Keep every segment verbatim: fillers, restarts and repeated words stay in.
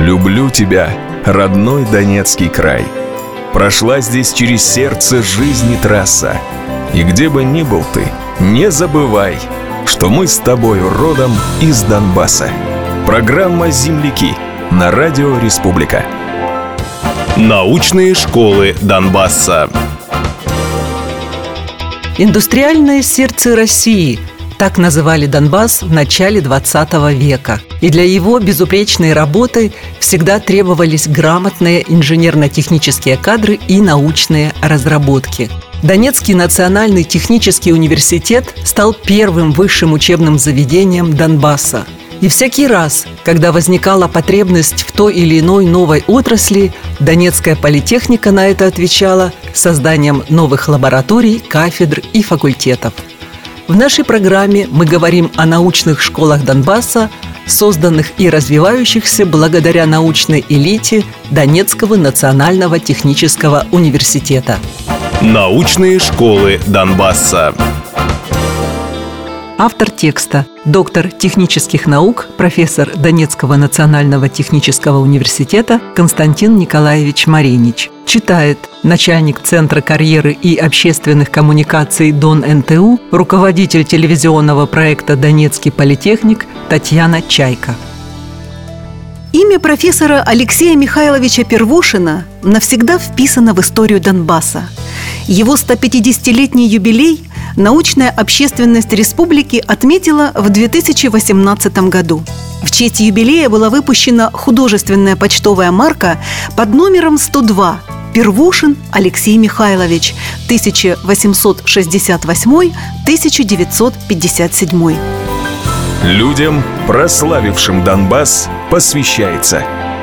Люблю тебя, родной Донецкий край. Прошла здесь через сердце жизни трасса. И где бы ни был ты, не забывай, что мы с тобою родом из Донбасса. Программа «Земляки» на радио «Республика». Научные школы Донбасса. Индустриальное сердце России – так называли Донбасс в начале двадцатого века. И для его безупречной работы всегда требовались грамотные инженерно-технические кадры и научные разработки. Донецкий национальный технический университет стал первым высшим учебным заведением Донбасса. И всякий раз, когда возникала потребность в той или иной новой отрасли, Донецкая политехника на это отвечала созданием новых лабораторий, кафедр и факультетов. В нашей программе мы говорим о научных школах Донбасса, созданных и развивающихся благодаря научной элите Донецкого национального технического университета. Научные школы Донбасса. Автор текста – доктор технических наук, профессор Донецкого национального технического университета Константин Николаевич Маринич. Читает начальник Центра карьеры и общественных коммуникаций Дон.эн.тэ.у, руководитель телевизионного проекта «Донецкий политехник» Татьяна Чайка. Имя профессора Алексея Михайловича Первушина навсегда вписано в историю Донбасса. Его сто пятидесятилетний юбилей научная общественность республики отметила в две тысячи восемнадцатом году. В честь юбилея была выпущена художественная почтовая марка под номером сто два «Первушин Алексей Михайлович, тысяча восемьсот шестьдесят восьмой — тысяча девятьсот пятьдесят седьмой». Людям, прославившим Донбасс, посвящается.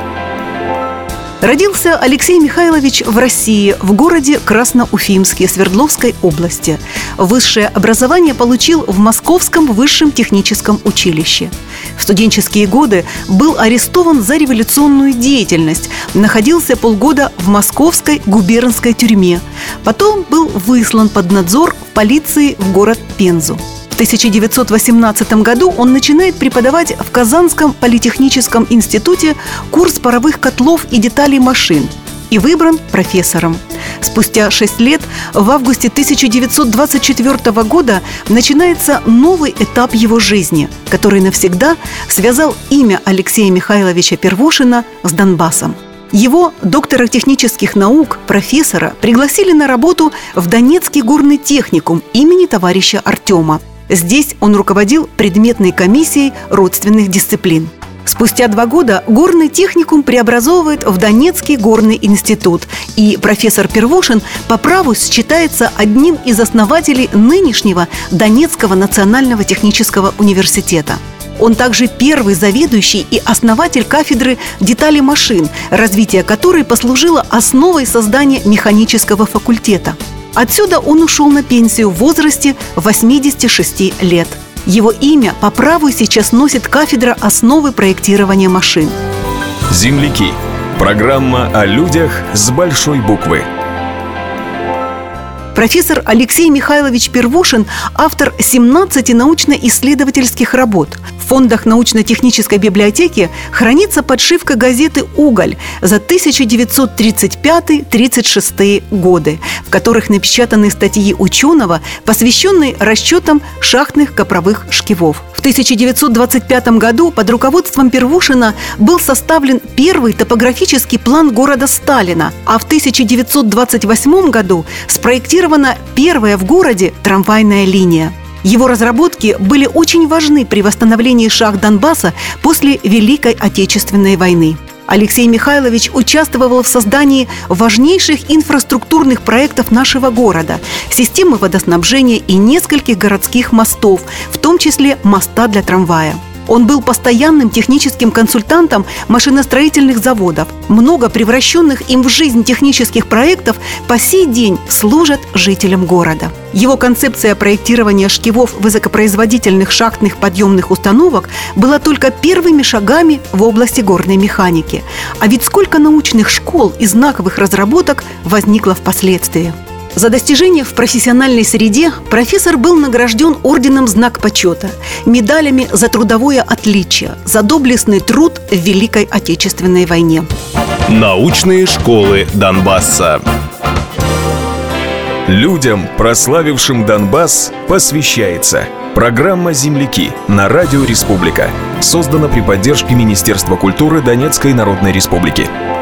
Родился Алексей Михайлович в России, в городе Красноуфимске Свердловской области. Высшее образование получил в Московском высшем техническом училище. В студенческие годы был арестован за революционную деятельность, находился полгода в московской губернской тюрьме. Потом был выслан под надзор в полиции в город Пензу. В тысяча девятьсот восемнадцатом году он начинает преподавать в Казанском политехническом институте курс паровых котлов и деталей машин и выбран профессором. Спустя шесть лет, в августе тысяча девятьсот двадцать четвёртого года, начинается новый этап его жизни, который навсегда связал имя Алексея Михайловича Первушина с Донбассом. Его, доктора технических наук, профессора, пригласили на работу в Донецкий горный техникум имени товарища Артема. Здесь он руководил предметной комиссией родственных дисциплин. Спустя два года горный техникум преобразовывает в Донецкий горный институт, и профессор Первушин по праву считается одним из основателей нынешнего Донецкого национального технического университета. Он также первый заведующий и основатель кафедры деталей машин, развитие которой послужило основой создания механического факультета. Отсюда он ушел на пенсию в возрасте восьмидесяти шести лет. Его имя по праву сейчас носит кафедра основы проектирования машин. Земляки. Программа о людях с большой буквы. Профессор Алексей Михайлович Первушин – автор семнадцати научно-исследовательских работ. В фондах научно-технической библиотеки хранится подшивка газеты «Уголь» за тысяча девятьсот тридцать пятый — тридцать шестые годы, в которых напечатаны статьи ученого, посвященные расчетам шахтных копровых шкивов. В тысяча девятьсот двадцать пятом году под руководством Первушина был составлен первый топографический план города Сталина, а в тысяча девятьсот двадцать восьмом году спроектирована первая в городе трамвайная линия. Его разработки были очень важны при восстановлении шахт Донбасса после Великой Отечественной войны. Алексей Михайлович участвовал в создании важнейших инфраструктурных проектов нашего города, системы водоснабжения и нескольких городских мостов, в том числе моста для трамвая. Он был постоянным техническим консультантом машиностроительных заводов. Много превращенных им в жизнь технических проектов по сей день служат жителям города. Его концепция проектирования шкивов высокопроизводительных шахтных подъемных установок была только первыми шагами в области горной механики. А ведь сколько научных школ и знаковых разработок возникло впоследствии. За достижения в профессиональной среде профессор был награжден орденом «Знак почета», медалями за трудовое отличие, за доблестный труд в Великой Отечественной войне. Научные школы Донбасса. Людям, прославившим Донбасс, посвящается программа «Земляки» на Радио Республика. Создана при поддержке Министерства культуры Донецкой Народной Республики.